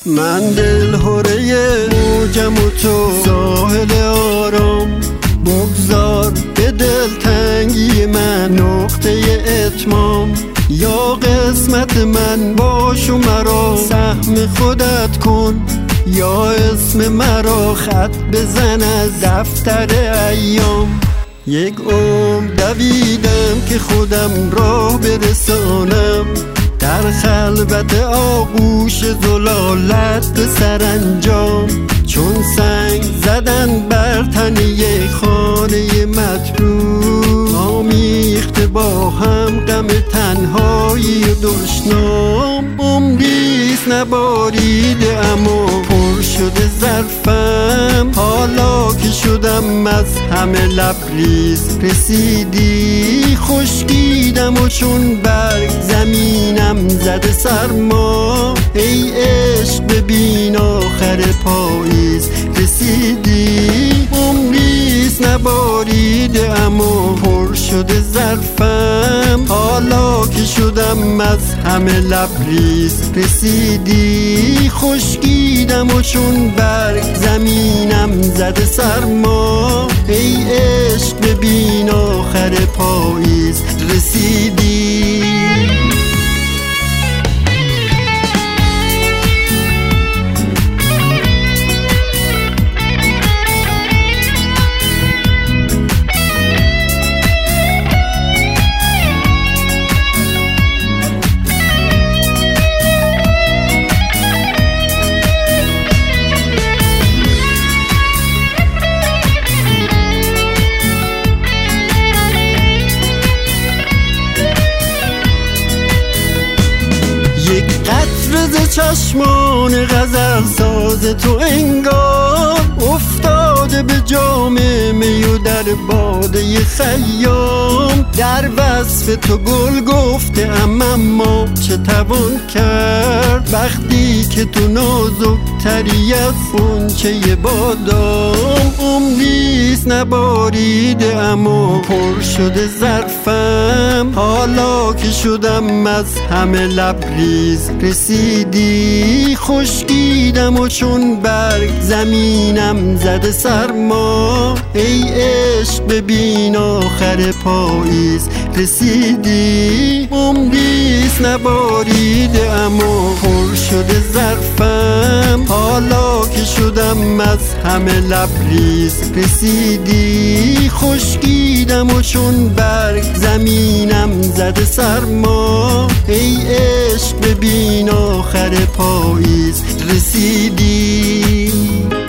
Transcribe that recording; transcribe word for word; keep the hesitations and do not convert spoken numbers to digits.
من دل هره موجم و تو ساحل آرام، بگذار به دل تنگی من نقطه اتمام. یا قسمت من باش و مرا سهم خودت کن، یا اسم مرا خط بزن از دفتر ایام. یک عمر دویدم که خودم راه برسانم، در خلوت آغوش زلالت به سرانجام. چون سنگ زدن بر تنه خانه مطلوب، آمیخته با هم غم تنهایی و دشنام. عمریست نباریده اما پر شده ظرفم، حالا که شدم از همه لبریز رسیدی. خشکیدم و چون برگ زمینم زده سرما، ای عشق ببین آخر پاییز رسیدی. عمریست نباریده اما پر شده ظرفم، حالا که شدم از همه لبریز رسیدی. خشکیدم و چون برگ زمینم زده سرما، ای عشق ببین آخر پاییز رسیدی. چشمان غزل ساز تو انگار افتاده به جام می و در باده خیام. در وصف تو گل گفته ام اما چه توان کرد، وقتی که تو نازکتری از غنچه بادام. عمریست نباریده اما پر شده ظرفم، حالا که شدم از همه لبریز رسیدی. خشکیدم و چون برگ زمینم زده سرما، ای عشق ببین آخر پاییز رسیدی. عمریست نباریده اما پر شده ظرفم، حالا که شدم از همه لبریز رسیدی. خشکیدم و چون برگ زمینم زده سرما، ای عشق ببین آخر پاییز رسیدی.